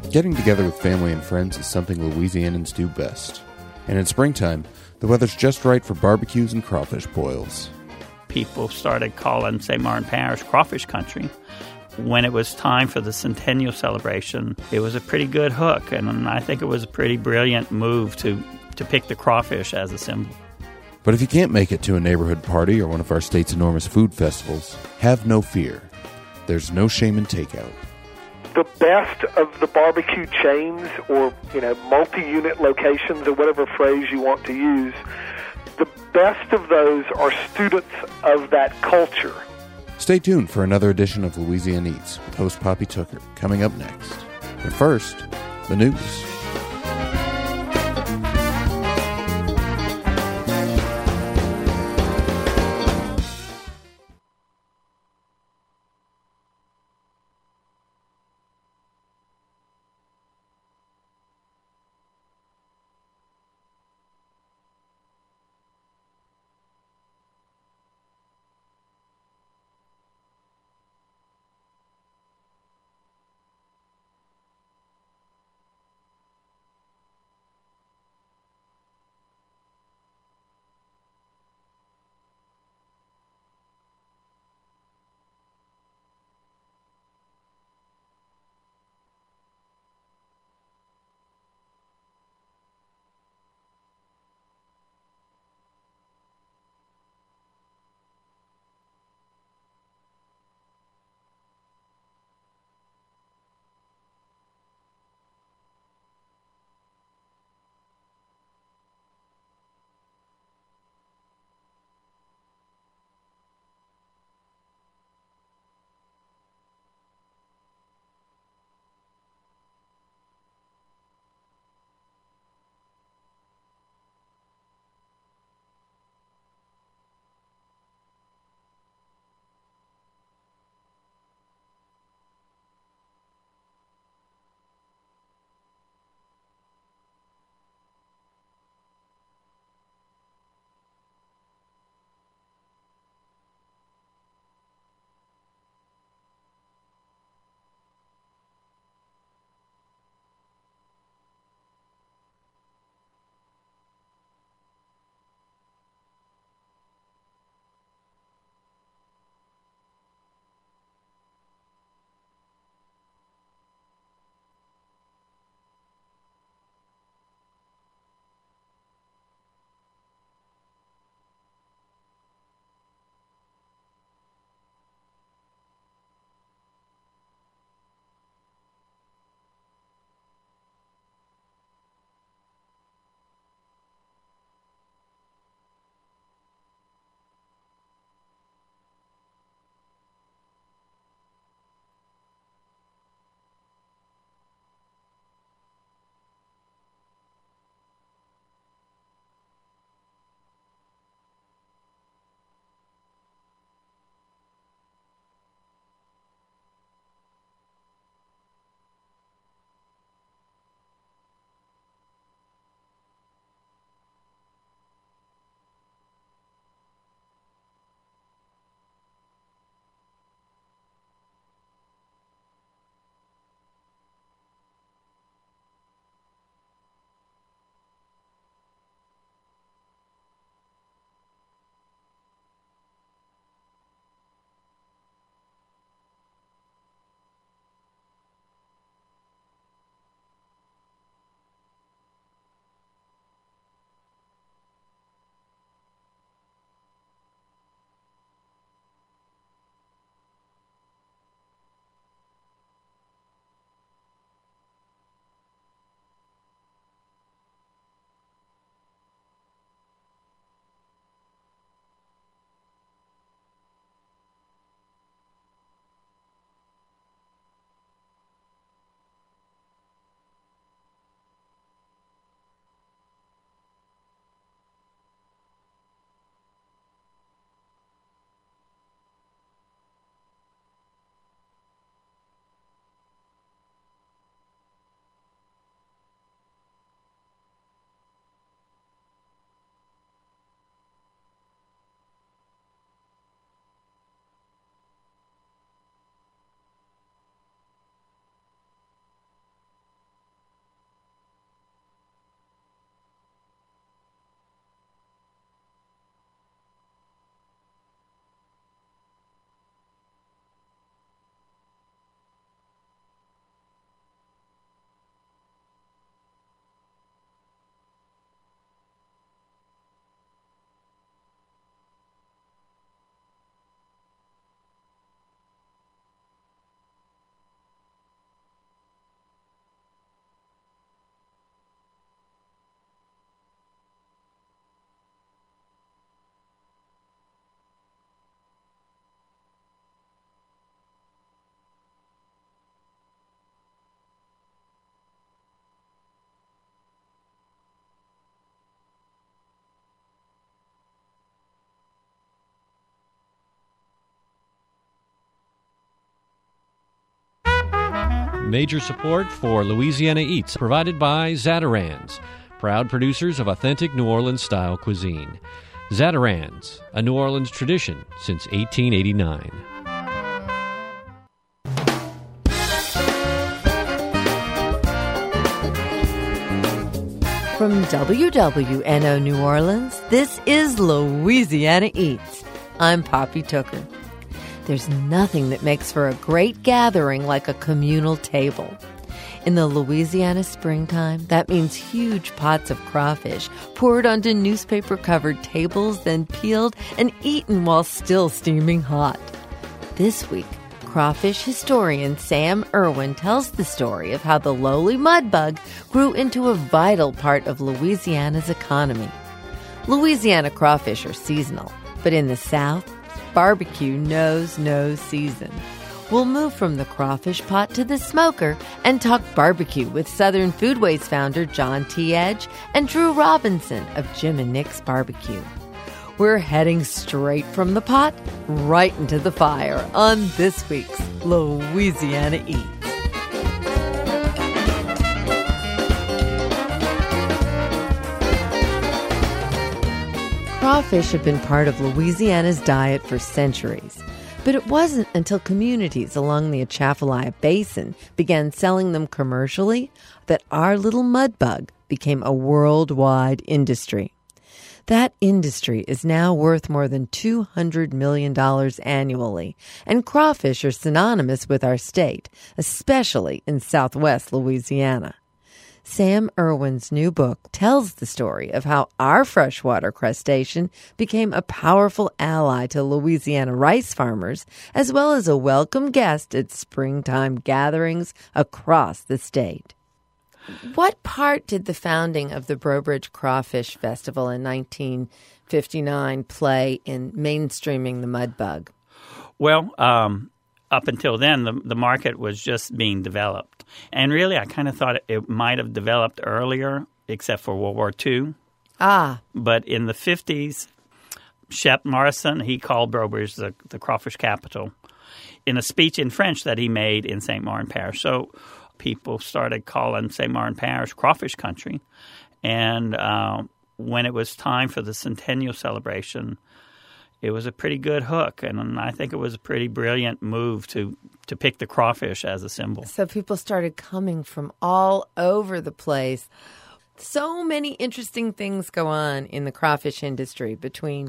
Getting together with family and friends is something Louisianans do best. And in springtime, the weather's just right for barbecues and crawfish boils. People started calling St. Martin Parish crawfish country. When it was time for the centennial celebration, it was a pretty good hook, and I think it was a pretty brilliant move to pick the crawfish as a symbol. But if you can't make it to a neighborhood party or one of our state's enormous food festivals, have no fear. There's no shame in takeout. The best of the barbecue chains or, multi-unit locations or whatever phrase you want to use, the best of those are students of that culture. Stay tuned for another edition of Louisiana Eats with host Poppy Tooker coming up next. But first, the news. Major support for Louisiana Eats provided by Zatarain's, proud producers of authentic New Orleans-style cuisine. Zatarain's, a New Orleans tradition since 1889. From WWNO New Orleans, this is Louisiana Eats. I'm Poppy Tooker. There's nothing that makes for a great gathering like a communal table. In the Louisiana springtime, that means huge pots of crawfish poured onto newspaper-covered tables, then peeled and eaten while still steaming hot. This week, crawfish historian Sam Irwin tells the story of how the lowly mudbug grew into a vital part of Louisiana's economy. Louisiana crawfish are seasonal, but in the South, barbecue knows no season. We'll move from the crawfish pot to the smoker and talk barbecue with Southern Foodways founder John T. Edge and Drew Robinson of Jim and Nick's Barbecue. We're heading straight from the pot right into the fire on this week's Louisiana Eats. Crawfish have been part of Louisiana's diet for centuries, but it wasn't until communities along the Atchafalaya Basin began selling them commercially that our little mudbug became a worldwide industry. That industry is now worth more than $200 million annually, and crawfish are synonymous with our state, especially in southwest Louisiana. Sam Irwin's new book tells the story of how our freshwater crustacean became a powerful ally to Louisiana rice farmers, as well as a welcome guest at springtime gatherings across the state. What part did the founding of the Breaux Bridge Crawfish Festival in 1959 play in mainstreaming the mudbug? Well, up until then, the market was just being developed. And really, I kind of thought it might have developed earlier, except for World War II. But in the 50s, Shep Morrison, he called Breaux Bridge the crawfish capital in a speech in French that he made in St. Martin Parish. So people started calling St. Martin Parish crawfish country. And when it was time for the centennial celebration, it was a pretty good hook, and I think it was a pretty brilliant move to pick the crawfish as a symbol. So people started coming from all over the place. So many interesting things go on in the crawfish industry between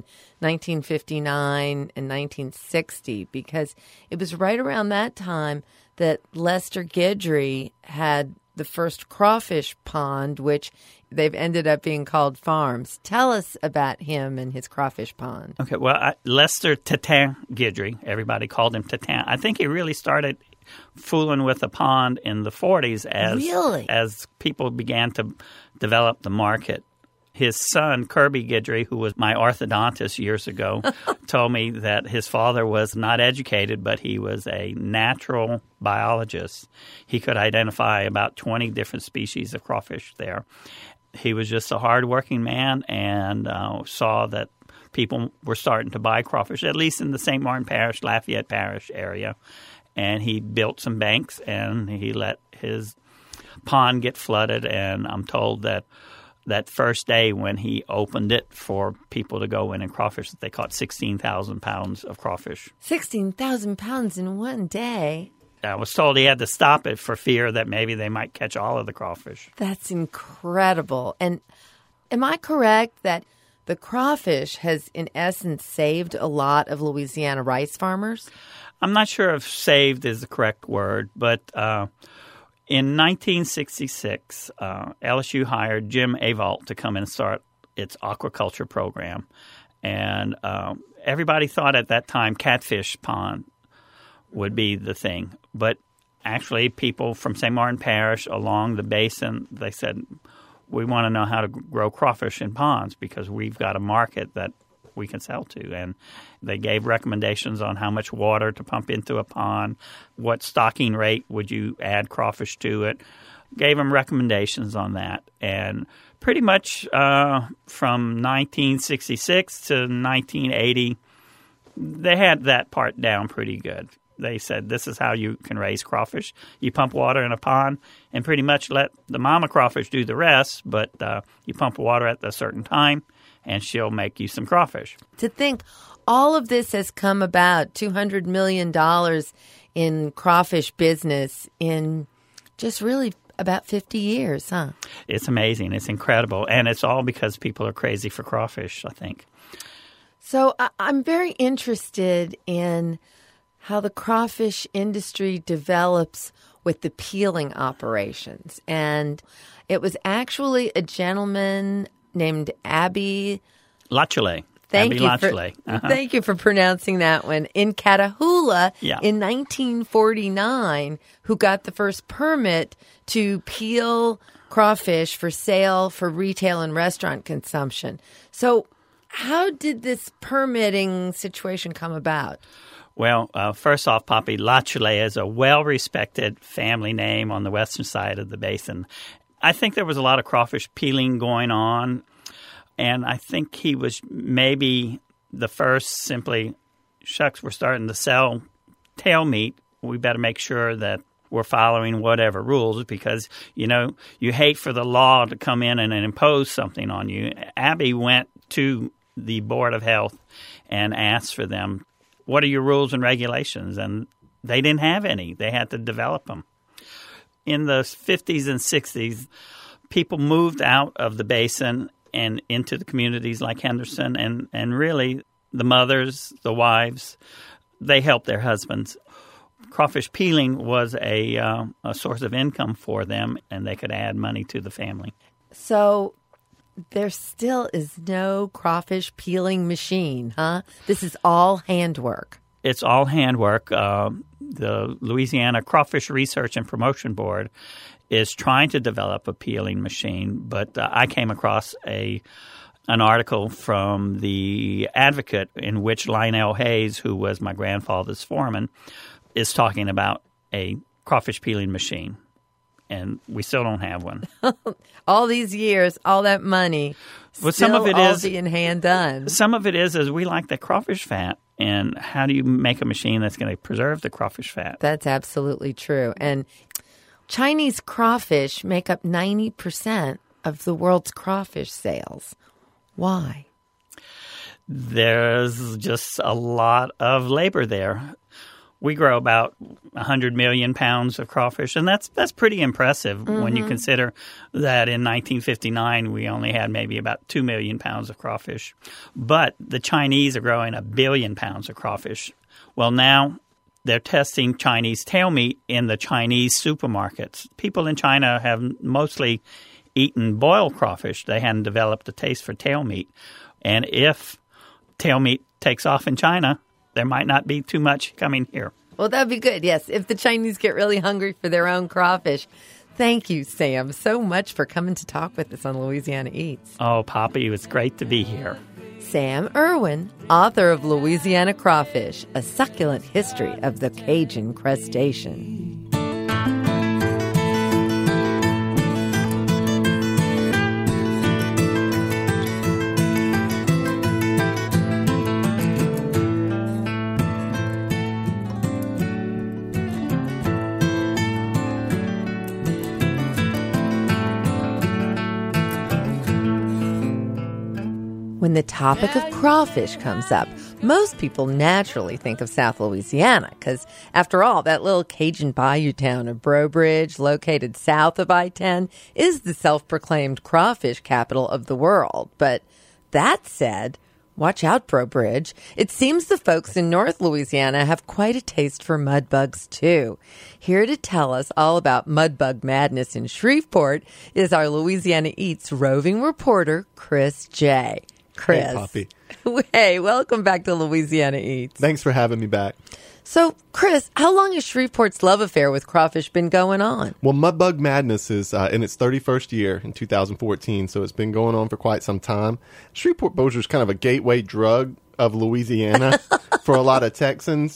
1959 and 1960, because it was right around that time that Lester Guidry had the first crawfish pond, which they've ended up being called farms. Tell us about him and his crawfish pond. Okay, well, Lester Titan Guidry, everybody called him Titan. I think he really started fooling with the pond in the 40s as people began to develop the market. His son, Kirby Guidry, who was my orthodontist years ago, told me that his father was not educated, but he was a natural biologist. He could identify about 20 different species of crawfish there. He was just a hardworking man and saw that people were starting to buy crawfish, at least in the St. Martin Parish, Lafayette Parish area. And he built some banks and he let his pond get flooded. And I'm told that first day when he opened it for people to go in and crawfish, they caught 16,000 pounds of crawfish. 16,000 pounds in one day? I was told he had to stop it for fear that maybe they might catch all of the crawfish. That's incredible. And am I correct that the crawfish has, in essence, saved a lot of Louisiana rice farmers? I'm not sure if saved is the correct word, but in 1966, LSU hired Jim Avalt to come and start its aquaculture program. And everybody thought at that time catfish pond would be the thing. But actually, people from St. Martin Parish along the basin, they said, we want to know how to grow crawfish in ponds because we've got a market that we can sell to. And they gave recommendations on how much water to pump into a pond, what stocking rate would you add crawfish to it. Gave them recommendations on that. And pretty much from 1966 to 1980, they had that part down pretty good. They said this is how you can raise crawfish. You pump water in a pond and pretty much let the mama crawfish do the rest, but you pump water at a certain time and she'll make you some crawfish. To think all of this has come about, $200 million in crawfish business in just really about 50 years, huh? It's amazing. It's incredible. And it's all because people are crazy for crawfish, I think. So I'm very interested in how the crawfish industry develops with the peeling operations. And it was actually a gentleman named Abby Latchley. Thank Abby you Latchley. Thank you for pronouncing that one. In Catahoula in 1949, who got the first permit to peel crawfish for sale for retail and restaurant consumption. So how did this permitting situation come about? Well, first off, Poppy, Latchley is a well-respected family name on the western side of the basin. I think there was a lot of crawfish peeling going on. And I think he was maybe the first simply, shucks, we're starting to sell tail meat. We better make sure that we're following whatever rules because, you know, you hate for the law to come in and impose something on you. Abby went to the Board of Health and asked for them, what are your rules and regulations? And they didn't have any. They had to develop them. In the 50s and 60s, people moved out of the basin and into the communities like Henderson, and really the mothers, the wives, they helped their husbands. Crawfish peeling was a source of income for them, and they could add money to the family. So there still is no crawfish peeling machine, huh? This is all handwork. It's all handwork. The Louisiana Crawfish Research and Promotion Board is trying to develop a peeling machine, but I came across an article from the Advocate in which Lionel Hayes, who was my grandfather's foreman, is talking about a crawfish peeling machine, and we still don't have one. All these years, all that money, but some of it all is being hand done. Some of it is we like the crawfish fat, and how do you make a machine that's going to preserve the crawfish fat? That's absolutely true. And Chinese crawfish make up 90% of the world's crawfish sales. Why? There's just a lot of labor there. We grow about 100 million pounds of crawfish, and that's pretty impressive when you consider that in 1959 we only had maybe about 2 million pounds of crawfish. But the Chinese are growing 1 billion pounds of crawfish. Well, now they're testing Chinese tail meat in the Chinese supermarkets. People in China have mostly eaten boiled crawfish. They hadn't developed a taste for tail meat. And if tail meat takes off in China, there might not be too much coming here. Well, that'd be good, yes, if the Chinese get really hungry for their own crawfish. Thank you, Sam, so much for coming to talk with us on Louisiana Eats. Oh, Poppy, it was great to be here. Sam Irwin, author of Louisiana Crawfish, A Succulent History of the Cajun Crustacean. When the topic of crawfish comes up, most people naturally think of South Louisiana because, after all, that little Cajun bayou town of Breaux Bridge, located south of I-10, is the self-proclaimed crawfish capital of the world. But that said, watch out, Breaux Bridge. It seems the folks in North Louisiana have quite a taste for mudbugs, too. Here to tell us all about mudbug madness in Shreveport is our Louisiana Eats roving reporter, Chris J. Chris. Hey, Poppy. Hey, welcome back to Louisiana Eats. Thanks for having me back. So, Chris, how long has Shreveport's love affair with crawfish been going on? Well, Mudbug Madness is in its 31st year in 2014, so it's been going on for quite some time. Shreveport Bossier is kind of a gateway drug of Louisiana for a lot of Texans.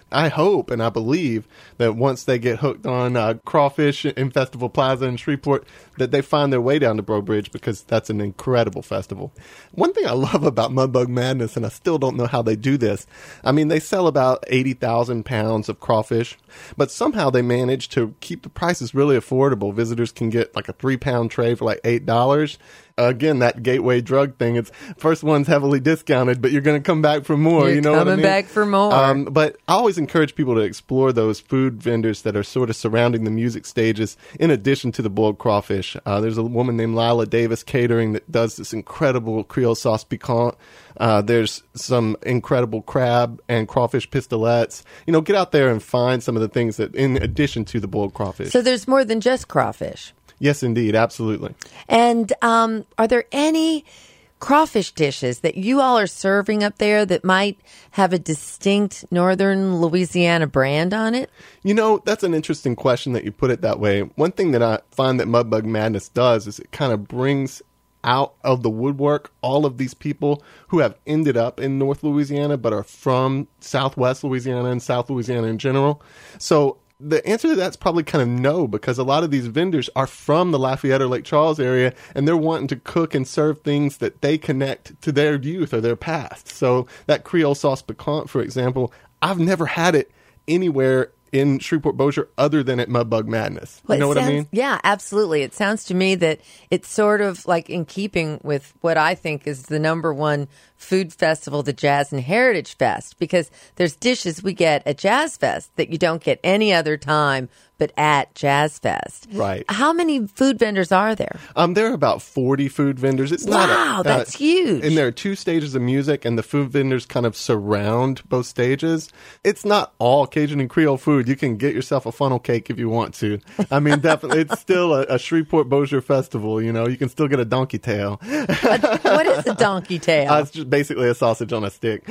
I hope and I believe that once they get hooked on crawfish in Festival Plaza in Shreveport, that they find their way down to Breaux Bridge, because that's an incredible festival. One thing I love about Mudbug Madness, and I still don't know how they do this, I mean, they sell about 80,000 pounds of crawfish, but somehow they manage to keep the prices really affordable. Visitors can get like a 3-pound tray for like $8. Again, that gateway drug thing, it's first one's heavily discounted, but you're going to come back for more. You're you know what I coming mean? back for more. But I always encourage people to explore those food vendors that are sort of surrounding the music stages in addition to the boiled crawfish. There's a woman named Lila Davis Catering that does this incredible Creole sauce piquant. There's some incredible crab and crawfish pistolets. You know, get out there and find some of the things that in addition to the boiled crawfish. So there's more than just crawfish. Yes, indeed. Absolutely. And are there any crawfish dishes that you all are serving up there that might have a distinct Northern Louisiana brand on it? You know, that's an interesting question that you put it that way. One thing that I find that Mudbug Madness does is it kind of brings out of the woodwork all of these people who have ended up in North Louisiana but are from Southwest Louisiana and South Louisiana in general. So the answer to that's probably kind of no, because a lot of these vendors are from the Lafayette or Lake Charles area, and they're wanting to cook and serve things that they connect to their youth or their past. So that Creole sauce piquant, for example, I've never had it anywhere in Shreveport-Bossier other than at Mudbug Madness. Well, you know what I mean? Yeah, absolutely. It sounds to me that it's sort of like in keeping with what I think is the number one food festival, the Jazz and Heritage Fest, because there's dishes we get at Jazz Fest that you don't get any other time but at Jazz Fest. Right. How many food vendors are there? There are about 40 food vendors. It's Wow, that's huge. And there are 2 stages of music, and the food vendors kind of surround both stages. It's not all Cajun and Creole food. You can get yourself a funnel cake if you want to. I mean, definitely, it's still a Shreveport-Bossier festival, you know. You can still get a donkey tail. What is a donkey tail? It's just basically a sausage on a stick.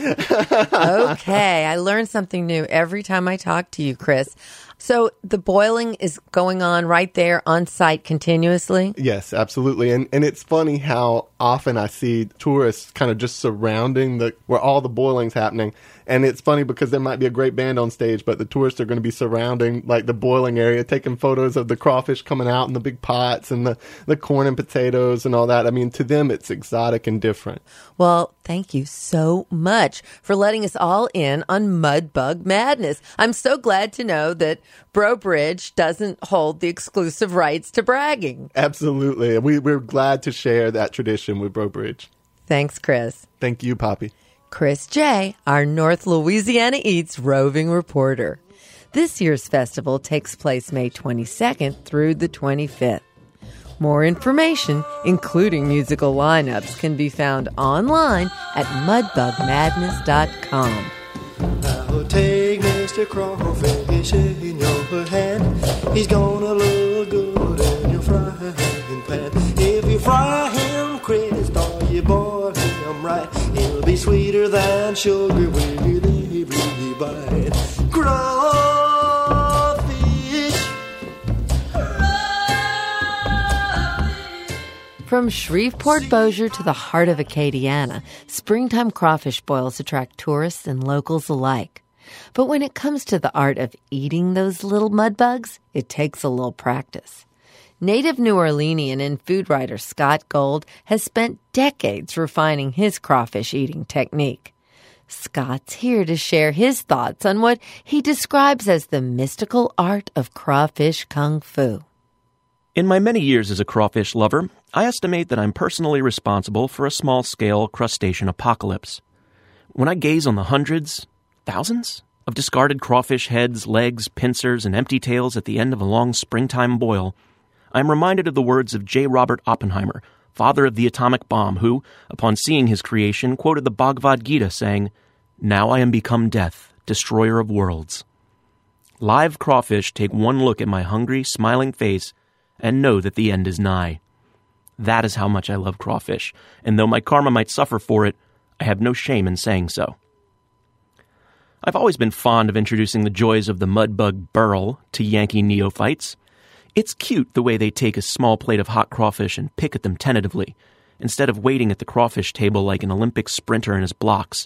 Okay, I learn something new every time I talk to you, Chris. So the boiling is going on right there on site continuously? Yes, absolutely. And it's funny how often I see tourists kind of just surrounding where all the boiling's happening. And it's funny because there might be a great band on stage, but the tourists are going to be surrounding like the boiling area, taking photos of the crawfish coming out in the big pots and the corn and potatoes and all that. I mean, to them, it's exotic and different. Well, thank you so much for letting us all in on Mudbug Madness. I'm so glad to know that Breaux Bridge doesn't hold the exclusive rights to bragging. Absolutely. We're glad to share that tradition with Breaux Bridge. Thanks, Chris. Thank you, Poppy. Chris J., our North Louisiana Eats roving reporter. This year's festival takes place May 22nd through the 25th. More information, including musical lineups, can be found online at mudbugmadness.com. Now take Mr. Crawfish in your hand. He's gonna look good in your frying pan. If you fry him crisp or you boil him right, he'll be sweeter than sugar with every bite. Crawfish. From Shreveport-Bossier to the heart of Acadiana, springtime crawfish boils attract tourists and locals alike. But when it comes to the art of eating those little mudbugs, it takes a little practice. Native New Orleanian and food writer Scott Gold has spent decades refining his crawfish eating technique. Scott's here to share his thoughts on what he describes as the mystical art of crawfish kung fu. In my many years as a crawfish lover, I estimate that I'm personally responsible for a small-scale crustacean apocalypse. When I gaze on the hundreds, thousands, of discarded crawfish heads, legs, pincers, and empty tails at the end of a long springtime boil, I am reminded of the words of J. Robert Oppenheimer, father of the atomic bomb, who, upon seeing his creation, quoted the Bhagavad Gita saying, "Now I am become death, destroyer of worlds." Live crawfish take one look at my hungry, smiling face and know that the end is nigh. That is how much I love crawfish, and though my karma might suffer for it, I have no shame in saying so. I've always been fond of introducing the joys of the mudbug burl to Yankee neophytes. It's cute the way they take a small plate of hot crawfish and pick at them tentatively, instead of waiting at the crawfish table like an Olympic sprinter in his blocks,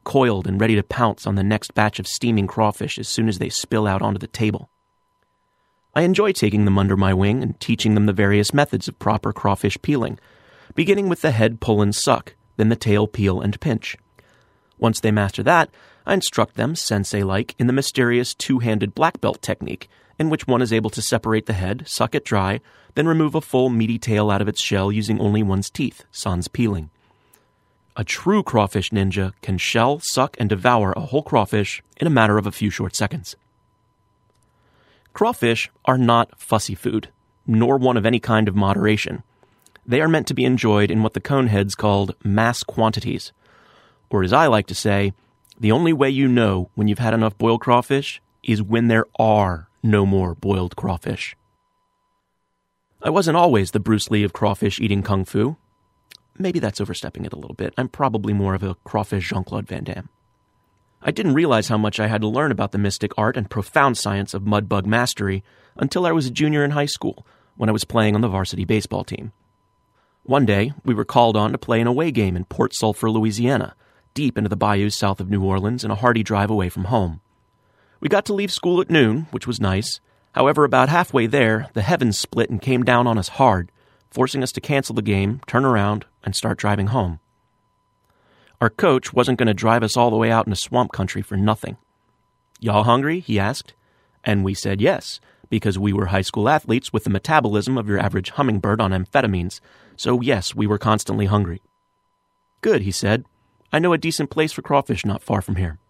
coiled and ready to pounce on the next batch of steaming crawfish as soon as they spill out onto the table. I enjoy taking them under my wing and teaching them the various methods of proper crawfish peeling, beginning with the head pull and suck, then the tail peel and pinch. Once they master that, I instruct them, sensei-like, in the mysterious two-handed black belt technique, in which one is able to separate the head, suck it dry, then remove a full meaty tail out of its shell using only one's teeth, sans peeling. A true crawfish ninja can shell, suck, and devour a whole crawfish in a matter of a few short seconds. Crawfish are not fussy food, nor one of any kind of moderation. They are meant to be enjoyed in what the coneheads called mass quantities. Or as I like to say, the only way you know when you've had enough boiled crawfish is when there are no more boiled crawfish. I wasn't always the Bruce Lee of crawfish eating kung fu. Maybe that's overstepping it a little bit. I'm probably more of a crawfish Jean-Claude Van Damme. I didn't realize how much I had to learn about the mystic art and profound science of mud bug mastery until I was a junior in high school, when I was playing on the varsity baseball team. One day, we were called on to play an away game in Port Sulphur, Louisiana, deep into the bayous south of New Orleans and a hearty drive away from home. We got to leave school at noon, which was nice. However, about halfway there, the heavens split and came down on us hard, forcing us to cancel the game, turn around, and start driving home. Our coach wasn't going to drive us all the way out into swamp country for nothing. "Y'all hungry?" he asked. And we said yes, because we were high school athletes with the metabolism of your average hummingbird on amphetamines, so yes, we were constantly hungry. "Good," he said. "I know a decent place for crawfish not far from here."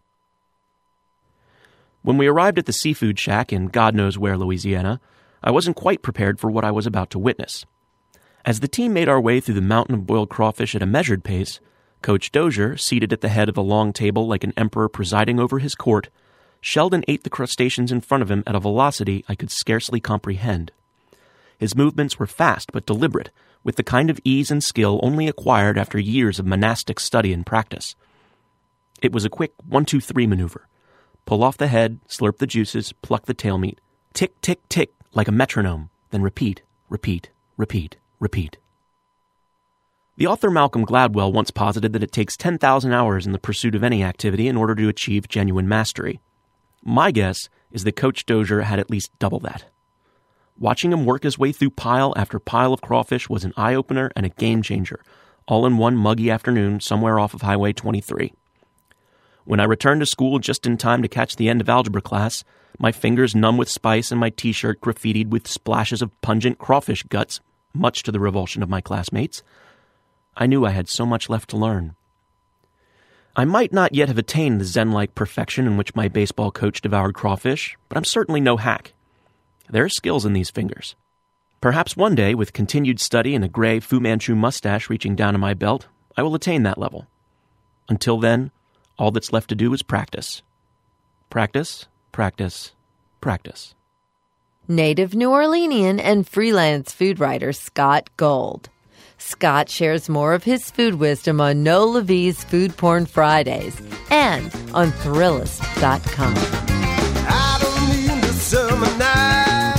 When we arrived at the seafood shack in God knows where, Louisiana, I wasn't quite prepared for what I was about to witness. As the team made our way through the mountain of boiled crawfish at a measured pace, Coach Dozier, seated at the head of a long table like an emperor presiding over his court, shelled and ate the crustaceans in front of him at a velocity I could scarcely comprehend. His movements were fast but deliberate, with the kind of ease and skill only acquired after years of monastic study and practice. It was a quick 1-2-3 maneuver. Pull off the head, slurp the juices, pluck the tail meat. Tick, tick, tick, like a metronome. Then repeat, repeat, repeat, repeat. The author Malcolm Gladwell once posited that it takes 10,000 hours in the pursuit of any activity in order to achieve genuine mastery. My guess is that Coach Dozier had at least double that. Watching him work his way through pile after pile of crawfish was an eye-opener and a game-changer, all in one muggy afternoon somewhere off of Highway 23. When I returned to school just in time to catch the end of algebra class, my fingers numb with spice and my t-shirt graffitied with splashes of pungent crawfish guts, much to the revulsion of my classmates, I knew I had so much left to learn. I might not yet have attained the Zen-like perfection in which my baseball coach devoured crawfish, but I'm certainly no hack. There are skills in these fingers. Perhaps one day, with continued study and a gray Fu Manchu mustache reaching down to my belt, I will attain that level. Until then, all that's left to do is practice. Practice, practice, practice. Native New Orleanian and freelance food writer Scott Gold. Scott shares more of his food wisdom on No Levy's Food Porn Fridays and on Thrillist.com. I don't mean to sermonize.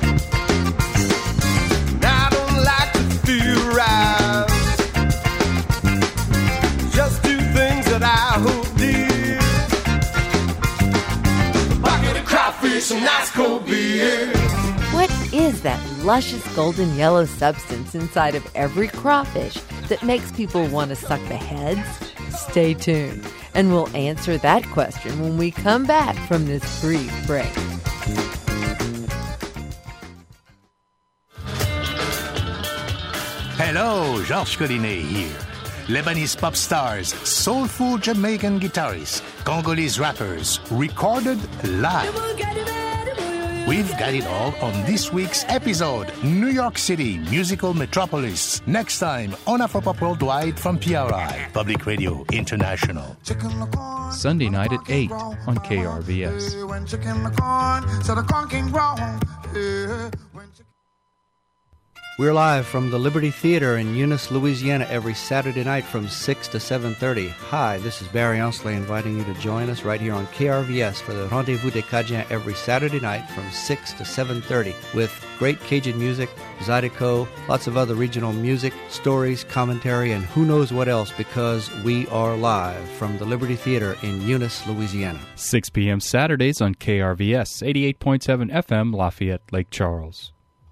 I don't like to theorize. Just do things that I hope dear. A bucket of crawfish and nice cold beer. What is that luscious golden yellow substance inside of every crawfish that makes people want to suck the heads? Stay tuned, and we'll answer that question when we come back from this brief break. Hello, Georges Collinet here. Lebanese pop stars, soulful Jamaican guitarists, Congolese rappers, recorded live. We've got it all on this week's episode, New York City, Musical Metropolis. Next time on Afropop Worldwide from PRI, Public Radio International. Sunday night at 8 on KRVS. We're live from the Liberty Theater in Eunice, Louisiana every Saturday night from 6 to 7:30. Hi, this is Barry Ounsley inviting you to join us right here on KRVS for the Rendezvous des Cajuns every Saturday night from 6 to 7:30 with great Cajun music, Zydeco, lots of other regional music, stories, commentary, and who knows what else because we are live from the Liberty Theater in Eunice, Louisiana. 6 p.m. Saturdays on KRVS, 88.7 FM, Lafayette, Lake Charles.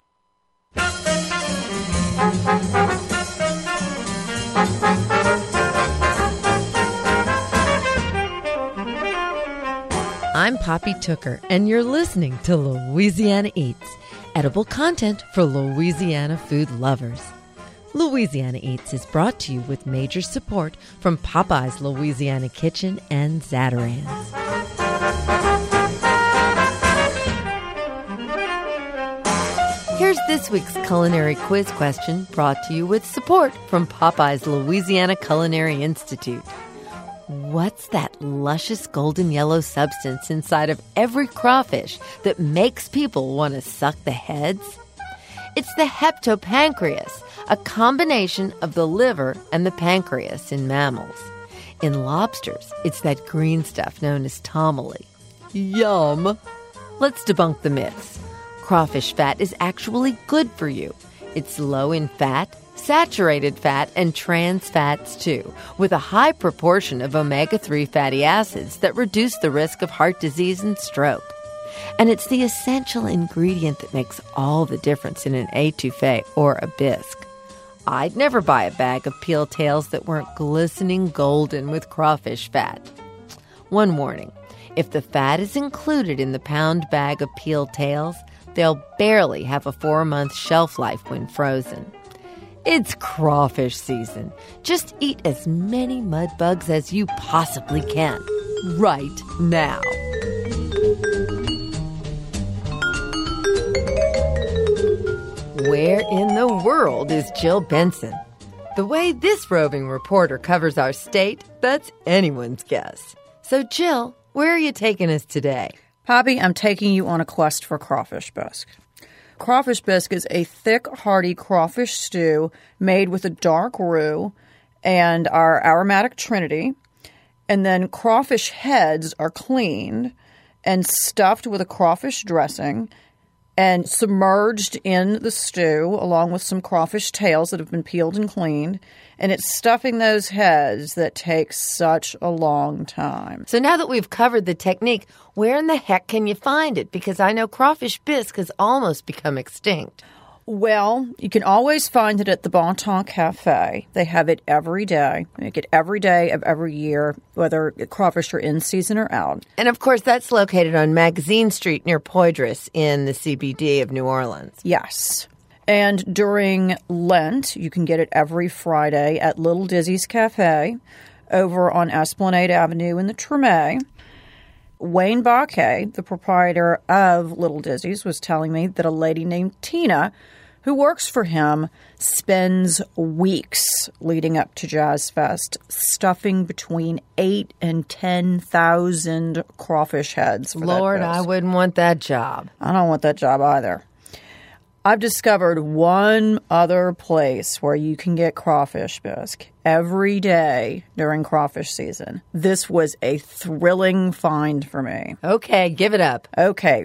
I'm Poppy Tooker, and you're listening to Louisiana Eats, edible content for Louisiana food lovers. Louisiana Eats is brought to you with major support from Popeye's Louisiana Kitchen and Zatarain's. Here's this week's culinary quiz question brought to you with support from Popeye's Louisiana Culinary Institute. What's that luscious golden yellow substance inside of every crawfish that makes people want to suck the heads? It's the hepatopancreas, a combination of the liver and the pancreas in mammals. In lobsters, it's that green stuff known as tomoli. Yum! Let's debunk the myths. Crawfish fat is actually good for you. It's low in fat, saturated fat, and trans fats too, with a high proportion of omega-3 fatty acids that reduce the risk of heart disease and stroke. And it's the essential ingredient that makes all the difference in an étouffée or a bisque. I'd never buy a bag of peel tails that weren't glistening golden with crawfish fat. One warning, if the fat is included in the pound bag of peel tails, they'll barely have a 4-month shelf life when frozen. It's crawfish season. Just eat as many mud bugs as you possibly can, right now. Where in the world is Jill Benson? The way this roving reporter covers our state, that's anyone's guess. So, Jill, where are you taking us today? Poppy, I'm taking you on a quest for crawfish bisque. Crawfish bisque is a thick, hearty crawfish stew made with a dark roux and our aromatic trinity. And then crawfish heads are cleaned and stuffed with a crawfish dressing and submerged in the stew along with some crawfish tails that have been peeled and cleaned. And it's stuffing those heads that takes such a long time. So now that we've covered the technique, where in the heck can you find it? Because I know crawfish bisque has almost become extinct. Well, you can always find it at the Bon Temps Cafe. They have it every day. They make it every day of every year, whether crawfish are in season or out. And, of course, that's located on Magazine Street near Poydras in the CBD of New Orleans. Yes. And during Lent, you can get it every Friday at Little Dizzy's Cafe over on Esplanade Avenue in the Treme. Wayne Baquet, the proprietor of Little Dizzy's, was telling me that a lady named Tina, who works for him, spends weeks leading up to Jazz Fest stuffing between 8,000 and 10,000 crawfish heads. Lord, I wouldn't want that job. I don't want that job either. I've discovered one other place where you can get crawfish bisque every day during crawfish season. This was a thrilling find for me. Okay, give it up. Okay,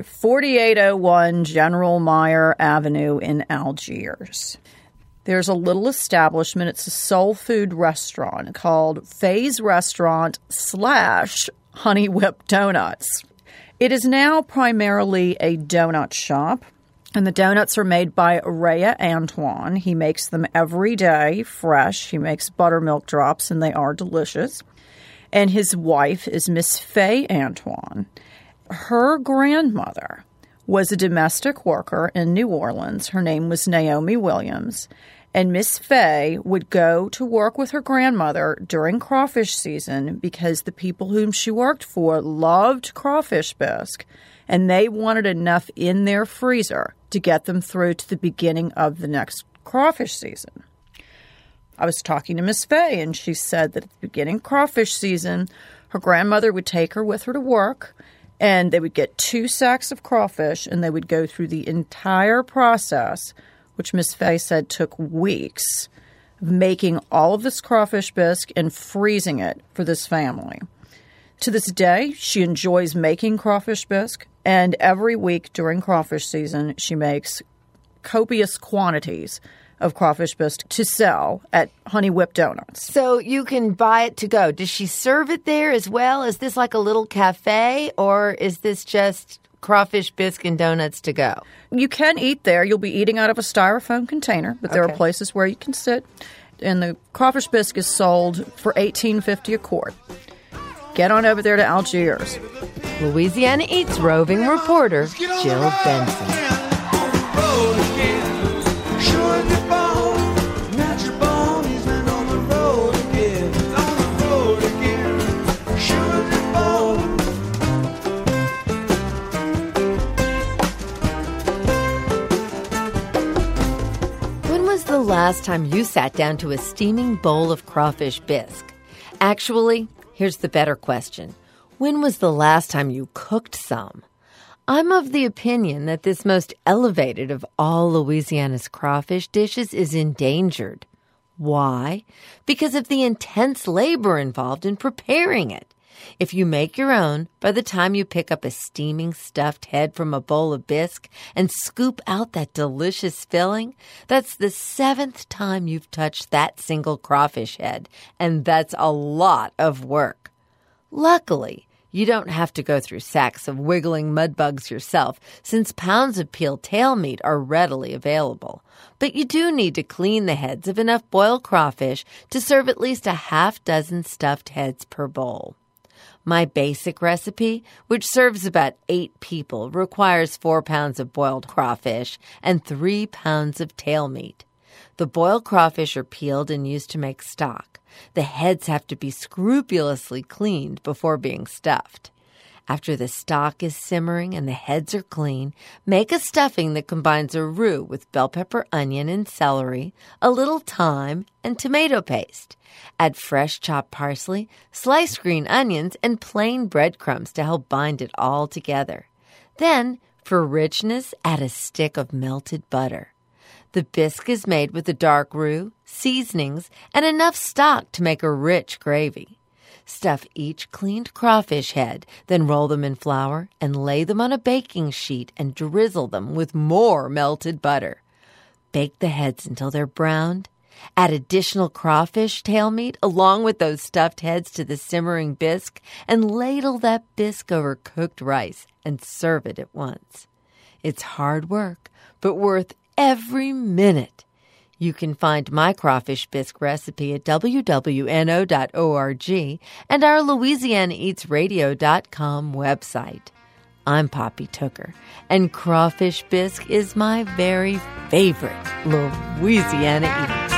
4801 General Meyer Avenue in Algiers. There's a little establishment. It's a soul food restaurant called Faye's Restaurant / Honey Whip Donuts. It is now primarily a donut shop. And the donuts are made by Rhea Antoine. He makes them every day, fresh. He makes buttermilk drops, and they are delicious. And his wife is Miss Faye Antoine. Her grandmother was a domestic worker in New Orleans. Her name was Naomi Williams. And Miss Faye would go to work with her grandmother during crawfish season because the people whom she worked for loved crawfish bisque. And they wanted enough in their freezer to get them through to the beginning of the next crawfish season. I was talking to Miss Faye, and she said that at the beginning of crawfish season, her grandmother would take her with her to work, and they would get 2 sacks of crawfish, and they would go through the entire process which Miss Fay said took weeks, of making all of this crawfish bisque and freezing it for this family. To this day, she enjoys making crawfish bisque, and every week during crawfish season, she makes copious quantities of crawfish bisque to sell at Honey Whip Donuts. So you can buy it to go. Does she serve it there as well? Is this like a little cafe, or is this just crawfish bisque and donuts to go? You can eat there. You'll be eating out of a styrofoam container, but there are places where you can sit. And the crawfish bisque is sold for $18.50 a quart. Get on over there to Algiers. Louisiana Eats roving reporter Jill Benson. When was the last time you sat down to a steaming bowl of crawfish bisque? Actually, here's the better question. When was the last time you cooked some? I'm of the opinion that this most elevated of all Louisiana's crawfish dishes is endangered. Why? Because of the intense labor involved in preparing it. If you make your own, by the time you pick up a steaming stuffed head from a bowl of bisque and scoop out that delicious filling, that's the 7th time you've touched that single crawfish head, and that's a lot of work. Luckily, you don't have to go through sacks of wiggling mud bugs yourself, since pounds of peeled tail meat are readily available. But you do need to clean the heads of enough boiled crawfish to serve at least a half dozen stuffed heads per bowl. My basic recipe, which serves about 8 people, requires 4 pounds of boiled crawfish and 3 pounds of tail meat. The boiled crawfish are peeled and used to make stock. The heads have to be scrupulously cleaned before being stuffed. After the stock is simmering and the heads are clean, make a stuffing that combines a roux with bell pepper, onion, and celery, a little thyme, and tomato paste. Add fresh chopped parsley, sliced green onions, and plain breadcrumbs to help bind it all together. Then, for richness, add a stick of melted butter. The bisque is made with a dark roux, seasonings, and enough stock to make a rich gravy. Stuff each cleaned crawfish head, then roll them in flour and lay them on a baking sheet and drizzle them with more melted butter. Bake the heads until they're browned. Add additional crawfish tail meat along with those stuffed heads to the simmering bisque and ladle that bisque over cooked rice and serve it at once. It's hard work, but worth every minute. You can find my crawfish bisque recipe at wwno.org and our LouisianaEatsRadio.com website. I'm Poppy Tooker, and crawfish bisque is my very favorite Louisiana Eats.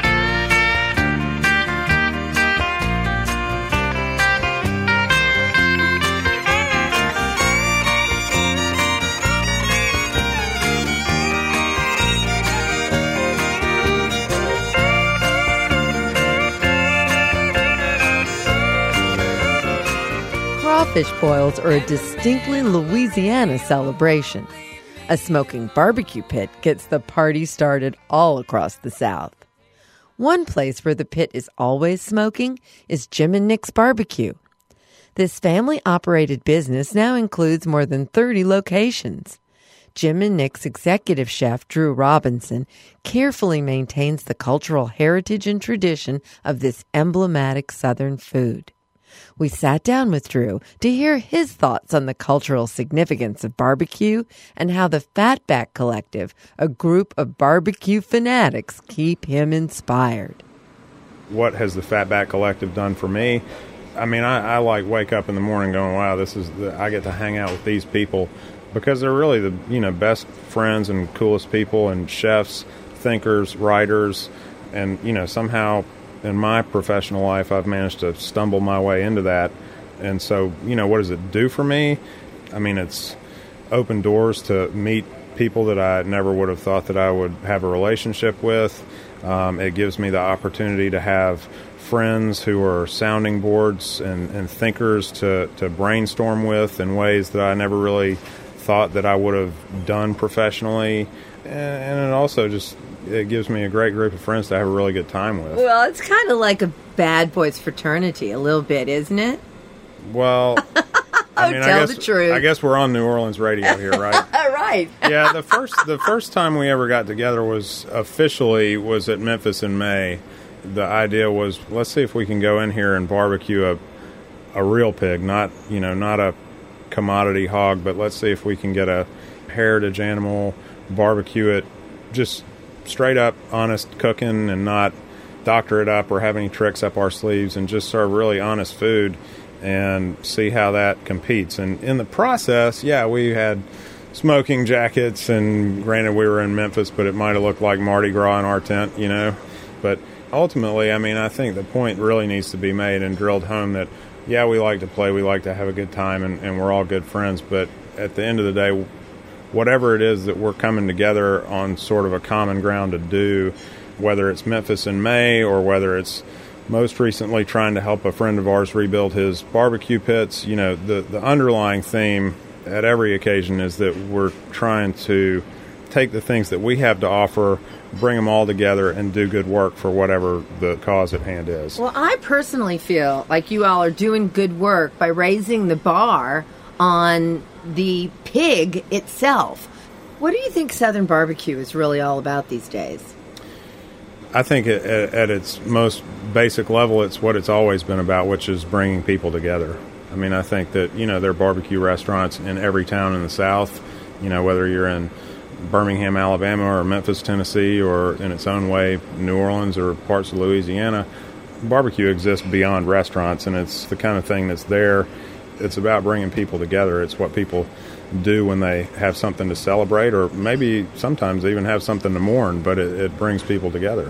Crawfish boils are a distinctly Louisiana celebration. A smoking barbecue pit gets the party started all across the South. One place where the pit is always smoking is Jim and Nick's Barbecue. This family-operated business now includes more than 30 locations. Jim and Nick's executive chef, Drew Robinson, carefully maintains the cultural heritage and tradition of this emblematic Southern food. We sat down with Drew to hear his thoughts on the cultural significance of barbecue and how the Fatback Collective, a group of barbecue fanatics, keep him inspired. What has the Fatback Collective done for me? I mean, I like wake up in the morning going, wow, I get to hang out with these people because they're really the best friends and coolest people and chefs, thinkers, writers, and somehow in my professional life, I've managed to stumble my way into that. And so, what does it do for me? I mean, it's opened doors to meet people that I never would have thought that I would have a relationship with. It gives me the opportunity to have friends who are sounding boards and thinkers to brainstorm with in ways that I never really thought that I would have done professionally. And it also just, it gives me a great group of friends to have a really good time with. Well, it's kind of like a bad boys fraternity a little bit, isn't it? Well, I mean, tell the truth. I guess we're on New Orleans radio here, right? Right. Yeah, the first time we ever got together was at Memphis in May. The idea was, let's see if we can go in here and barbecue a real pig, not a commodity hog, but let's see if we can get a heritage animal, barbecue it, just straight up honest cooking and not doctor it up or have any tricks up our sleeves, and just serve really honest food and see how that competes. And in the process, yeah, we had smoking jackets, and granted we were in Memphis, but it might have looked like Mardi Gras in our tent, But ultimately, I mean, I think the point really needs to be made and drilled home that, yeah, we like to play, we like to have a good time, and we're all good friends. But at the end of the day, whatever it is that we're coming together on sort of a common ground to do, whether it's Memphis in May or whether it's most recently trying to help a friend of ours rebuild his barbecue pits, the underlying theme at every occasion is that we're trying to take the things that we have to offer, bring them all together, and do good work for whatever the cause at hand is. Well, I personally feel like you all are doing good work by raising the bar on the pig itself. What do you think Southern barbecue is really all about these days? I think at its most basic level, it's what it's always been about, which is bringing people together. I mean, I think that, there are barbecue restaurants in every town in the South, whether you're in Birmingham, Alabama, or Memphis, Tennessee, or in its own way, New Orleans or parts of Louisiana. Barbecue exists beyond restaurants, and it's the kind of thing that's there. It's about bringing people together. It's what people do when they have something to celebrate, or maybe sometimes even have something to mourn, but it brings people together.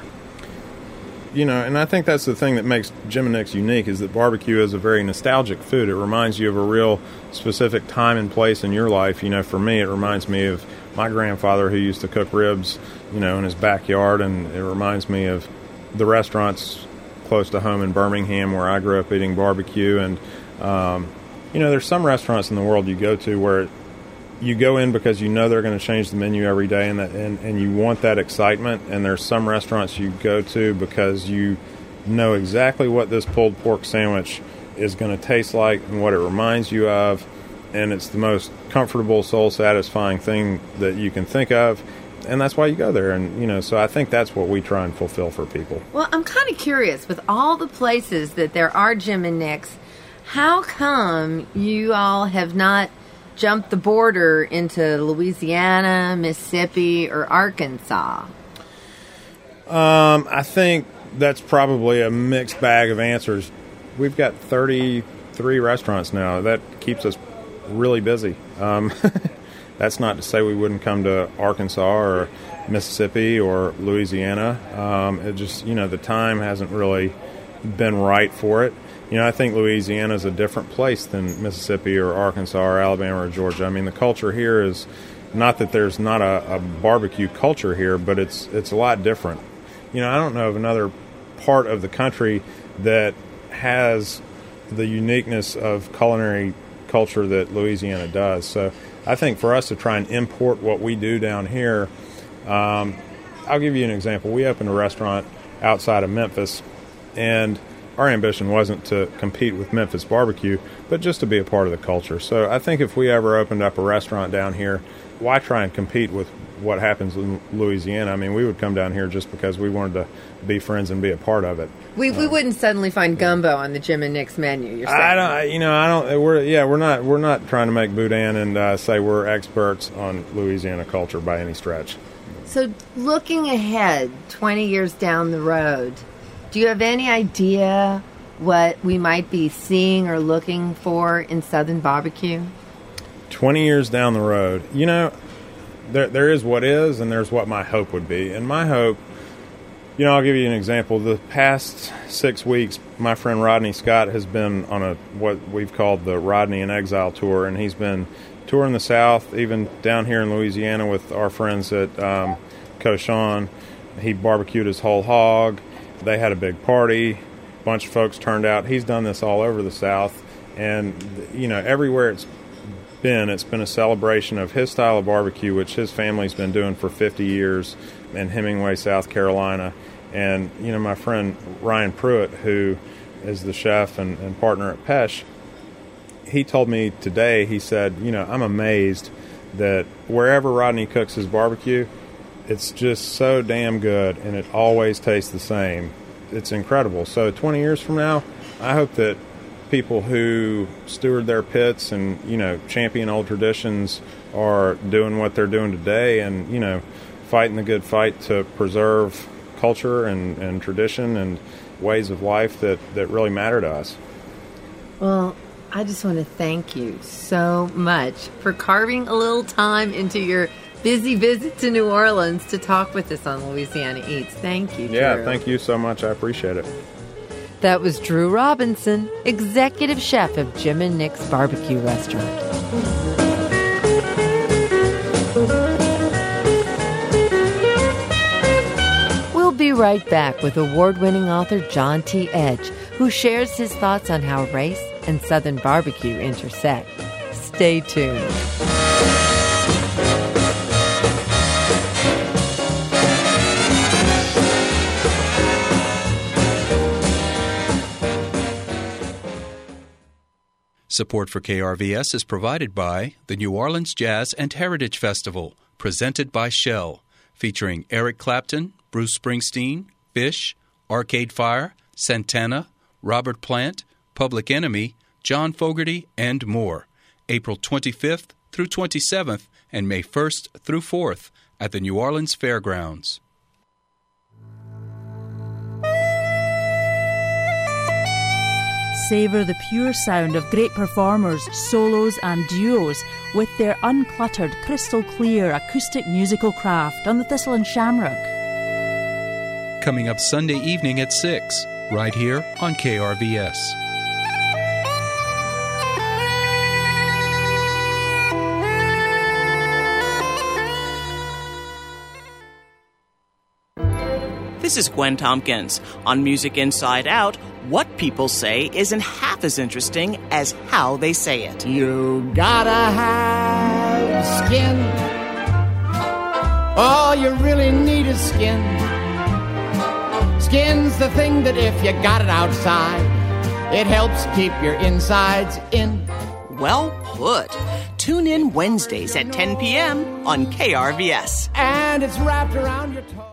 And I think that's the thing that makes Jim and Nick's unique, is that barbecue is a very nostalgic food. It reminds you of a real specific time and place in your life. For me, it reminds me of my grandfather who used to cook ribs, in his backyard, and it reminds me of the restaurants close to home in Birmingham where I grew up eating barbecue. And, there's some restaurants in the world you go to where you go in because they're going to change the menu every day, and you want that excitement. And there's some restaurants you go to because you know exactly what this pulled pork sandwich is going to taste like and what it reminds you of, and it's the most comfortable, soul-satisfying thing that you can think of, and that's why you go there. And, so I think that's what we try and fulfill for people. Well, I'm kind of curious, with all the places that there are Jim and Nick's, how come you all have not jumped the border into Louisiana, Mississippi, or Arkansas? I think that's probably a mixed bag of answers. We've got 33 restaurants now. That keeps us really busy. That's not to say we wouldn't come to Arkansas or Mississippi or Louisiana. It just, the time hasn't really been right for it. I think Louisiana is a different place than Mississippi or Arkansas or Alabama or Georgia. I mean, the culture here is not that there's not a barbecue culture here, but it's a lot different. I don't know of another part of the country that has the uniqueness of culinary culture that Louisiana does. So I think for us to try and import what we do down here, I'll give you an example. We opened a restaurant outside of Memphis, and our ambition wasn't to compete with Memphis barbecue, but just to be a part of the culture. So I think if we ever opened up a restaurant down here, why try and compete with what happens in Louisiana? I mean, we would come down here just because we wanted to be friends and be a part of it. We wouldn't suddenly find gumbo on the Jim and Nick's menu. You're saying? We're not trying to make boudin and say we're experts on Louisiana culture by any stretch. So looking ahead, 20 years down the road, do you have any idea what we might be seeing or looking for in Southern barbecue? 20 years down the road, there is what is, and there's what my hope would be. And my hope, I'll give you an example. The past 6 weeks, my friend Rodney Scott has been on what we've called the Rodney in Exile tour, and he's been touring the South, even down here in Louisiana with our friends at Cochon. He barbecued his whole hog. They had a big party. A bunch of folks turned out. He's done this all over the South. And, everywhere it's it's been a celebration of his style of barbecue, which his family's been doing for 50 years in Hemingway, South Carolina. And, my friend Ryan Pruitt, who is the chef and partner at Pesh, he told me today, he said, I'm amazed that wherever Rodney cooks his barbecue, it's just so damn good, and it always tastes the same. It's incredible. So 20 years from now, I hope that people who steward their pits and, champion old traditions are doing what they're doing today and, fighting the good fight to preserve culture and tradition and ways of life that really matter to us. Well, I just want to thank you so much for carving a little time into your busy visit to New Orleans to talk with us on Louisiana Eats. Thank you, Drew. Yeah, thank you so much. I appreciate it. That was Drew Robinson, executive chef of Jim and Nick's Barbecue Restaurant. We'll be right back with award-winning author John T. Edge, who shares his thoughts on how race and Southern barbecue intersect. Stay tuned. Support for KRVS is provided by the New Orleans Jazz and Heritage Festival, presented by Shell, featuring Eric Clapton, Bruce Springsteen, Fish, Arcade Fire, Santana, Robert Plant, Public Enemy, John Fogerty, and more. April 25th through 27th and May 1st through 4th at the New Orleans Fairgrounds. Savor the pure sound of great performers, solos and duos with their uncluttered, crystal-clear acoustic musical craft on the Thistle and Shamrock. Coming up Sunday evening at 6, right here on KRVS. This is Gwen Tompkins. On Music Inside Out, what people say isn't half as interesting as how they say it. You gotta have skin. All you really need is skin. Skin's the thing that if you got it outside, it helps keep your insides in. Well put. Tune in Wednesdays at 10 p.m. on KRVS. And it's wrapped around your toe.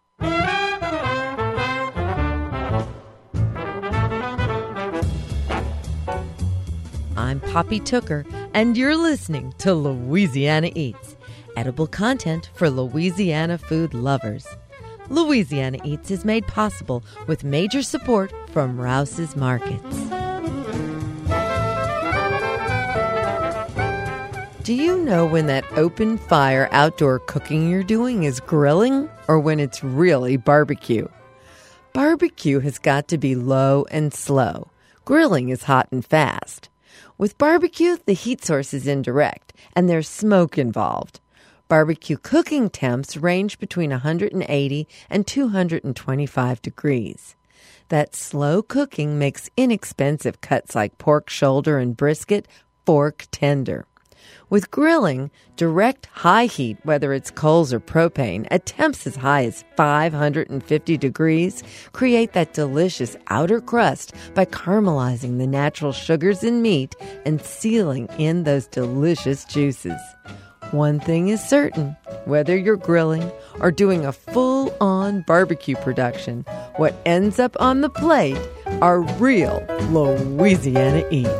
I'm Poppy Tooker, and you're listening to Louisiana Eats, edible content for Louisiana food lovers. Louisiana Eats is made possible with major support from Rouse's Markets. Do you know when that open fire outdoor cooking you're doing is grilling or when it's really barbecue? Barbecue has got to be low and slow. Grilling is hot and fast. With barbecue, the heat source is indirect, and there's smoke involved. Barbecue cooking temps range between 180 and 225 degrees. That slow cooking makes inexpensive cuts like pork shoulder and brisket fork tender. With grilling, direct high heat, whether it's coals or propane, at temps as high as 550 degrees, create that delicious outer crust by caramelizing the natural sugars in meat and sealing in those delicious juices. One thing is certain, whether you're grilling or doing a full-on barbecue production, what ends up on the plate are real Louisiana Eats.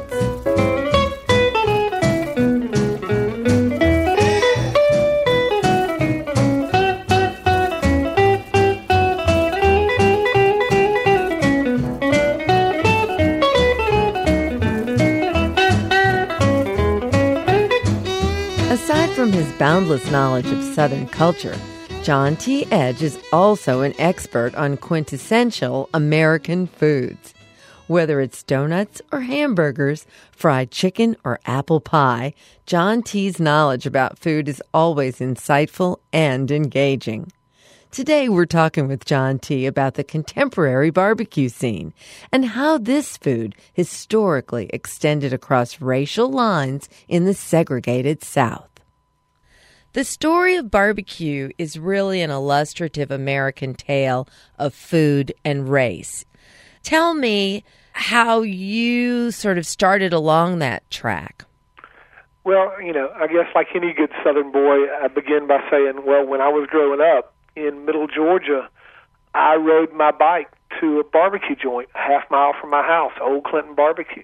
From his boundless knowledge of Southern culture, John T. Edge is also an expert on quintessential American foods. Whether it's donuts or hamburgers, fried chicken or apple pie, John T.'s knowledge about food is always insightful and engaging. Today we're talking with John T. about the contemporary barbecue scene and how this food historically extended across racial lines in the segregated South. The story of barbecue is really an illustrative American tale of food and race. Tell me how you sort of started along that track. Well, I guess like any good Southern boy, I begin by saying, well, when I was growing up in Middle Georgia, I rode my bike to a barbecue joint a half mile from my house, Old Clinton Barbecue.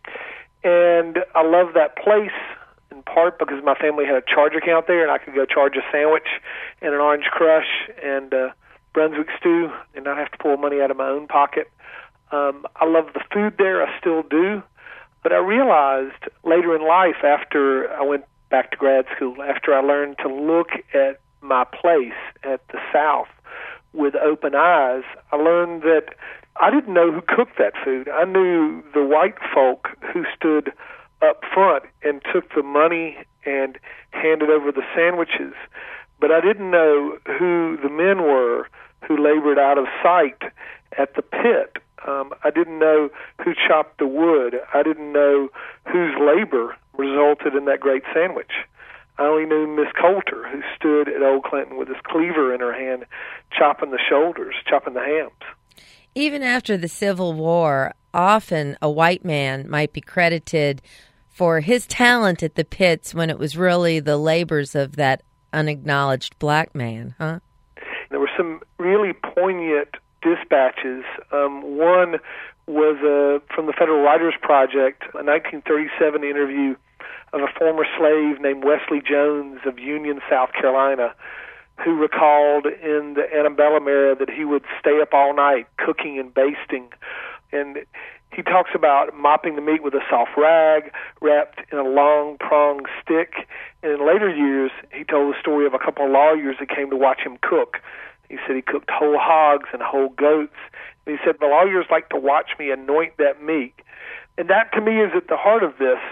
And I loved that place in part because my family had a charge account there, and I could go charge a sandwich and an orange crush and Brunswick stew and not have to pull money out of my own pocket. I love the food there. I still do. But I realized later in life, after I went back to grad school, after I learned to look at my place at the South with open eyes, I learned that I didn't know who cooked that food. I knew the white folk who stood up front and took the money and handed over the sandwiches, but I didn't know who the men were who labored out of sight at the pit. I didn't know who chopped the wood. I didn't know whose labor resulted in that great sandwich. I only knew Miss Coulter, who stood at Old Clinton with his cleaver in her hand, chopping the shoulders, chopping the hams. Even after the Civil War, often a white man might be credited for his talent at the pits when it was really the labors of that unacknowledged black man, huh? There were some really poignant dispatches. One was from the Federal Writers Project, a 1937 interview of a former slave named Wesley Jones of Union, South Carolina, who recalled in the antebellum era that he would stay up all night cooking and basting. And he talks about mopping the meat with a soft rag wrapped in a long pronged stick. And in later years, he told the story of a couple of lawyers that came to watch him cook. He said he cooked whole hogs and whole goats. And he said, the lawyers like to watch me anoint that meat. And that, to me, is at the heart of this.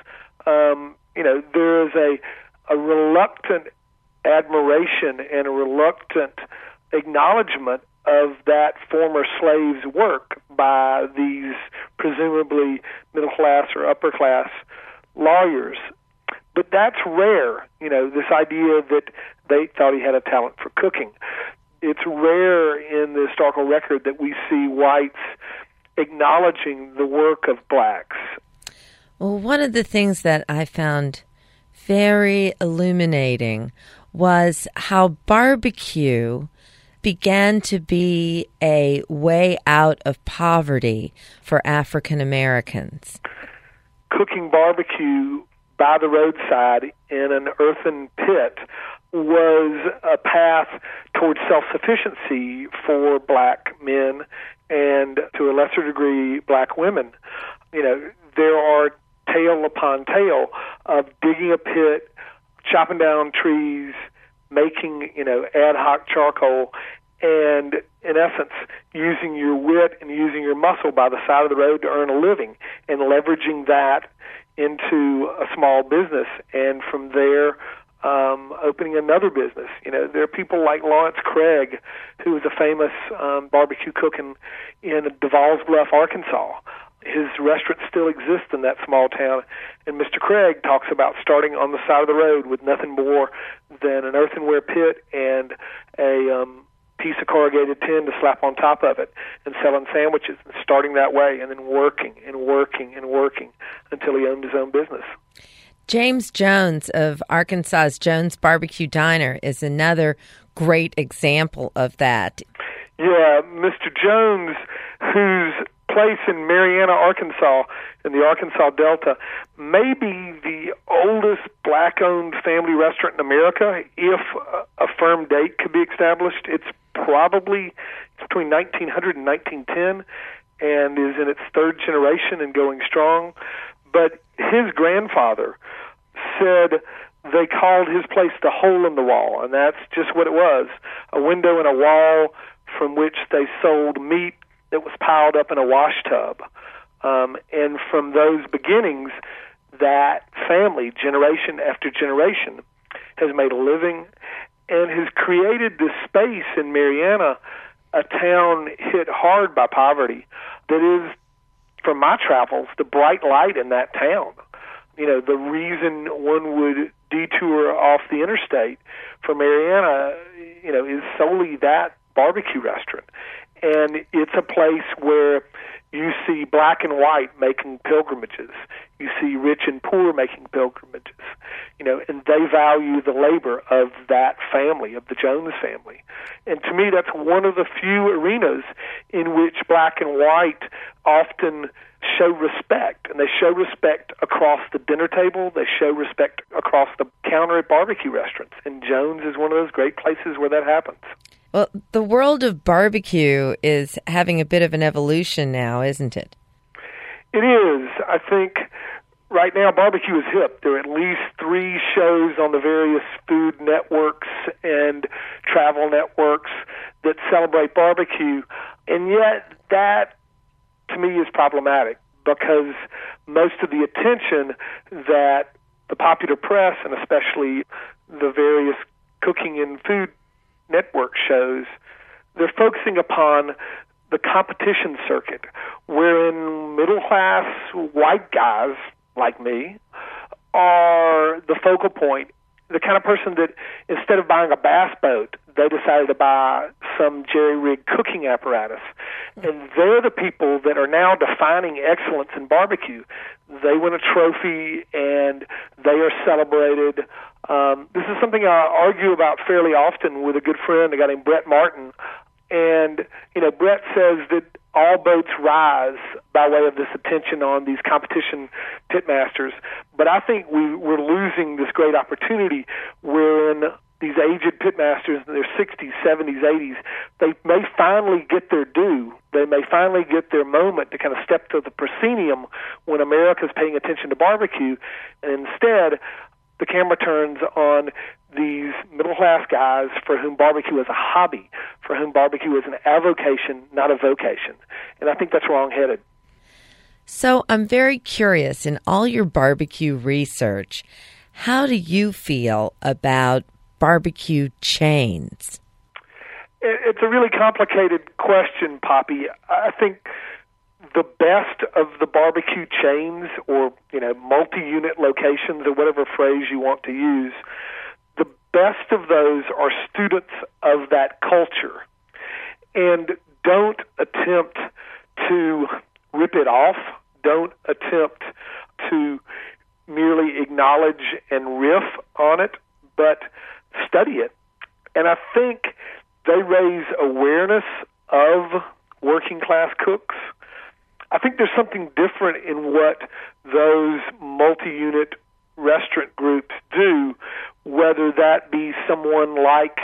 There is a reluctant admiration and a reluctant acknowledgement of that former slave's work by these presumably middle-class or upper-class lawyers. But that's rare, this idea that they thought he had a talent for cooking. It's rare in the historical record that we see whites acknowledging the work of blacks. Well, one of the things that I found very illuminating was how barbecue began to be a way out of poverty for African Americans. Cooking barbecue by the roadside in an earthen pit was a path towards self-sufficiency for black men and, to a lesser degree, black women. There are tale upon tale of digging a pit, chopping down trees, making, ad hoc charcoal, and, in essence, using your wit and using your muscle by the side of the road to earn a living and leveraging that into a small business, and from there opening another business. There are people like Lawrence Craig, who was a famous barbecue cook in DeVal's Bluff, Arkansas. His restaurant still exists in that small town, and Mr. Craig talks about starting on the side of the road with nothing more than an earthenware pit and a piece of corrugated tin to slap on top of it, and selling sandwiches, and starting that way, and then working and working and working until he owned his own business. James Jones of Arkansas's Jones Barbecue Diner is another great example of that. Yeah, Mr. Jones, whose place in Marianna, Arkansas, in the Arkansas Delta, may be the oldest black-owned family restaurant in America. If a firm date could be established, it's probably between 1900 and 1910 and is in its third generation and going strong. But his grandfather said they called his place the hole in the wall, and that's just what it was, a window in a wall from which they sold meat that was piled up in a wash tub. And from those beginnings, that family, generation after generation, has made a living and has created this space in Marianna, a town hit hard by poverty, that is, from my travels, the bright light in that town. You know, the reason one would detour off the interstate for Marianna, you know, is solely that barbecue restaurant. And it's a place where you see black and white making pilgrimages. You see rich and poor making pilgrimages, you know, and they value the labor of that family, of the Jones family. And to me, that's one of the few arenas in which black and white often show respect. And they show respect across the dinner table. They show respect across the counter at barbecue restaurants. And Jones is one of those great places where that happens. Well, the world of barbecue is having a bit of an evolution now, isn't it? It is. I think right now barbecue is hip. There are at least 3 shows on the various food networks and travel networks that celebrate barbecue. And yet that, to me, is problematic because most of the attention that the popular press and especially the various cooking and food network shows, they're focusing upon the competition circuit, wherein middle-class white guys like me are the focal point, the kind of person that instead of buying a bass boat, they decided to buy some jerry-rigged cooking apparatus. And they're the people that are now defining excellence in barbecue. They win a trophy, and they are celebrated. This is something I argue about fairly often with a good friend, a guy named Brett Martin. And, you know, Brett says that all boats rise by way of this attention on these competition pitmasters. But I think we're losing this great opportunity wherein these aged pitmasters in their 60s, 70s, 80s, they may finally get their due. They may finally get their moment to kind of step to the proscenium when America's paying attention to barbecue. And instead, the camera turns on these middle-class guys for whom barbecue is a hobby, for whom barbecue is an avocation, not a vocation. And I think that's wrong-headed. So I'm very curious, in all your barbecue research, how do you feel about barbecue chains? It's a really complicated question, Poppy. I think the best of the barbecue chains, or, you know, multi-unit locations, or whatever phrase you want to use, the best of those are students of that culture and don't attempt to rip it off, don't attempt to merely acknowledge and riff on it, but study it. And I think they raise awareness of working-class cooks. I think there's something different in what those multi-unit restaurant groups do, whether that be someone like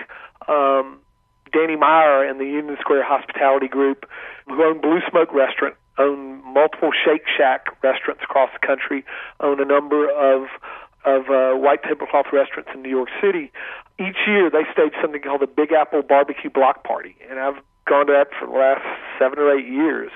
Danny Meyer and the Union Square Hospitality Group, who own Blue Smoke Restaurant, own multiple Shake Shack restaurants across the country, own a number of white tablecloth restaurants in New York City. Each year they stage something called the Big Apple Barbecue Block Party, and I've gone to that for the last 7 or 8 years.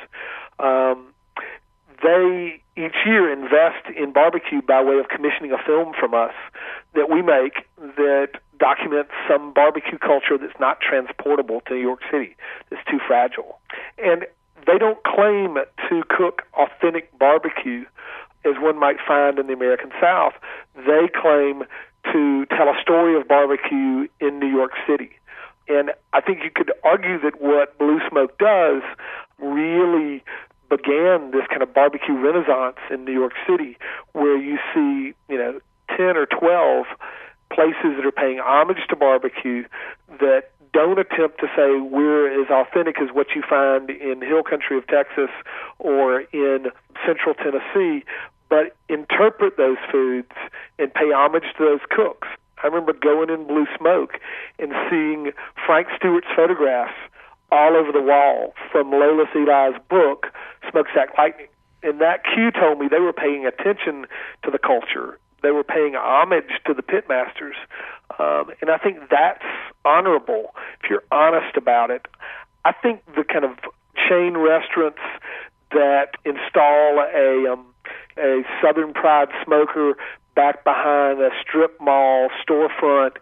They each year invest in barbecue by way of commissioning a film from us that we make that documents some barbecue culture that's not transportable to New York City, that's too fragile. And they don't claim to cook authentic barbecue as one might find in the American South. They claim to tell a story of barbecue in New York City. And I think you could argue that what Blue Smoke does really began this kind of barbecue renaissance in New York City, where you see, 10 or 12 places that are paying homage to barbecue that don't attempt to say we're as authentic as what you find in hill country of Texas or in central Tennessee, but interpret those foods and pay homage to those cooks. I remember going in Blue Smoke and seeing Frank Stewart's photographs all over the wall from Lola Eli's book, Smokestack Lightning. And that cue told me they were paying attention to the culture. They were paying homage to the pitmasters. And I think that's honorable if you're honest about it. I think the kind of chain restaurants that install a Southern Pride smoker back behind a strip mall storefront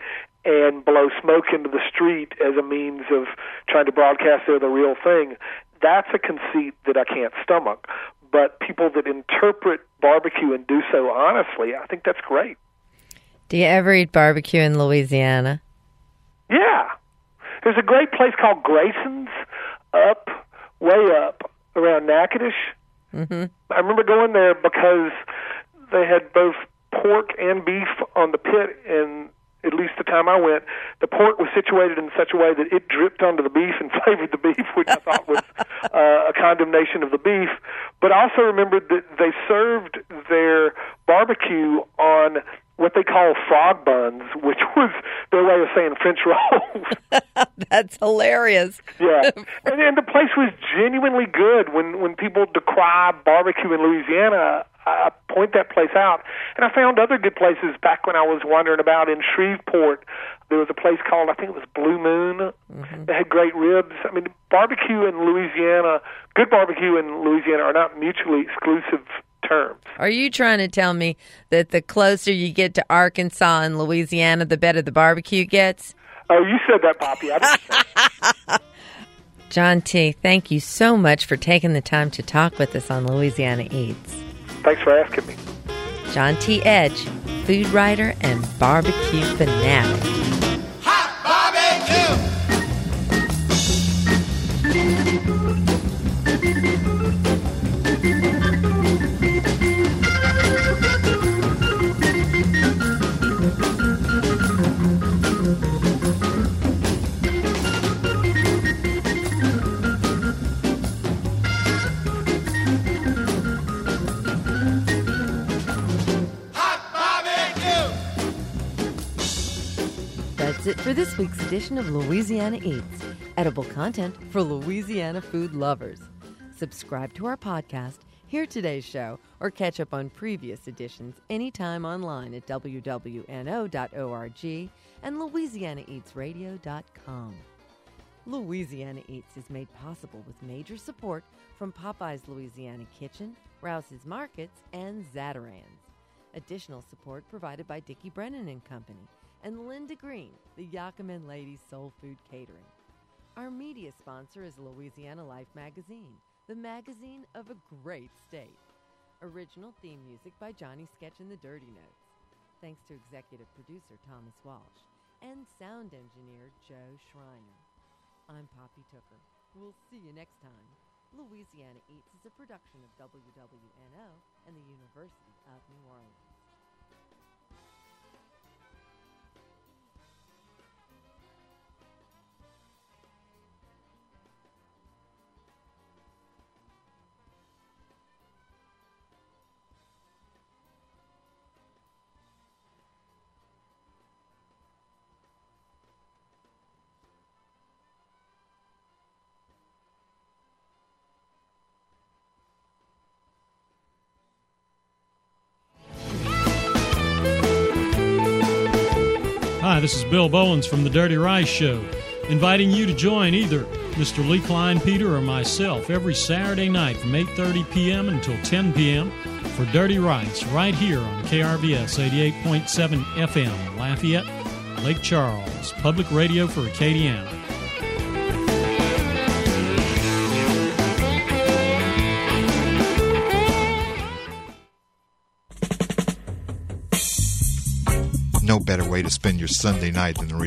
and blow smoke into the street as a means of trying to broadcast they're the real thing, that's a conceit that I can't stomach. But people that interpret barbecue and do so honestly, I think that's great. Do you ever eat barbecue in Louisiana? Yeah. There's a great place called Grayson's way up around Natchitoches. Mm-hmm. I remember going there because they had both pork and beef on the pit, and at least the time I went, the pork was situated in such a way that it dripped onto the beef and flavored the beef, which I thought was a condemnation of the beef. But I also remembered that they served their barbecue on what they call frog buns, which was their way of saying French rolls. That's hilarious. Yeah. And the place was genuinely good. When people decry barbecue in Louisiana, I point that place out. And I found other good places back when I was wandering about in Shreveport. There was a place called, I think it was Blue Moon. Mm-hmm. They had great ribs. I mean, barbecue in Louisiana, good barbecue in Louisiana are not mutually exclusive terms. Are you trying to tell me that the closer you get to Arkansas and Louisiana, the better the barbecue gets? Oh, you said that, Poppy. I didn't say that. John T., thank you so much for taking the time to talk with us on Louisiana Eats. Thanks for asking me. John T. Edge, food writer and barbecue fanatic. That's it for this week's edition of Louisiana Eats, edible content for Louisiana food lovers. Subscribe to our podcast, hear today's show, or catch up on previous editions anytime online at wwno.org and louisianaeatsradio.com. Louisiana Eats is made possible with major support from Popeye's Louisiana Kitchen, Rouse's Markets, and Zatarans. Additional support provided by Dickie Brennan and Company and Linda Green, the Yakiman Ladies Soul Food Catering. Our media sponsor is Louisiana Life Magazine, the magazine of a great state. Original theme music by Johnny Sketch and the Dirty Notes. Thanks to executive producer Thomas Walsh and sound engineer Joe Schreiner. I'm Poppy Tooker. We'll see you next time. Louisiana Eats is a production of WWNO and the University of New Orleans. Hi, this is Bill Bowens from The Dirty Rice Show, inviting you to join either Mr. Lee Klein Peter or myself every Saturday night from 8:30 p.m. until 10 p.m. for Dirty Rice right here on KRVS 88.7 FM, Lafayette, Lake Charles, public radio for Acadiana. No better way to spend your Sunday night than a